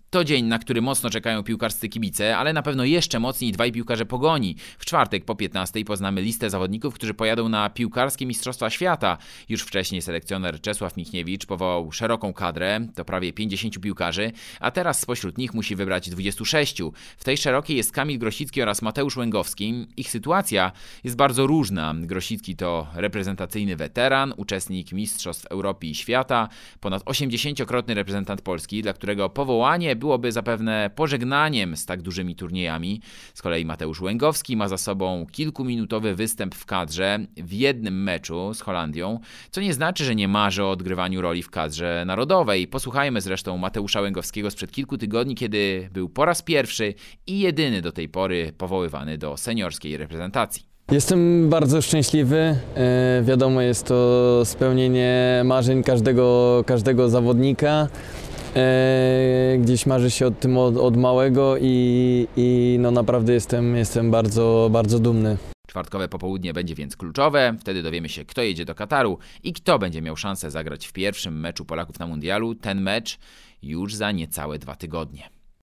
To dzień, na który mocno czekają piłkarscy kibice, ale na pewno jeszcze mocniej dwaj piłkarze Pogoni. W czwartek po 15:00 poznamy listę zawodników, którzy pojadą na piłkarskie Mistrzostwa Świata. Już wcześniej selekcjoner Czesław Michniewicz powołał szeroką kadrę, to prawie 50 piłkarzy, a teraz spośród nich musi wybrać 26. W tej szerokiej jest Kamil Grosicki oraz Mateusz Łęgowski. Ich sytuacja jest bardzo różna. Grosicki to reprezentacyjny weteran, uczestnik Mistrzostw Europy i Świata, ponad 80-krotny reprezentant Polski, dla którego powołanie byłoby zapewne pożegnaniem z tak dużymi turniejami. Z kolei Mateusz Łęgowski ma za sobą kilkuminutowy występ w kadrze w jednym meczu z Holandią, co nie znaczy, że nie marzy o odgrywaniu roli w kadrze narodowej. Posłuchajmy zresztą Mateusza Łęgowskiego sprzed kilku tygodni, kiedy był po raz pierwszy i jedyny do tej pory powoływany do seniorskiej reprezentacji. Jestem bardzo szczęśliwy. Wiadomo, jest to spełnienie marzeń każdego zawodnika. Gdzieś marzy się o tym od małego i no naprawdę jestem bardzo, bardzo dumny. Czwartkowe popołudnie będzie więc kluczowe, wtedy dowiemy się, kto jedzie do Kataru i kto będzie miał szansę zagrać w pierwszym meczu Polaków na mundialu. Ten mecz już za niecałe 2 tygodnie.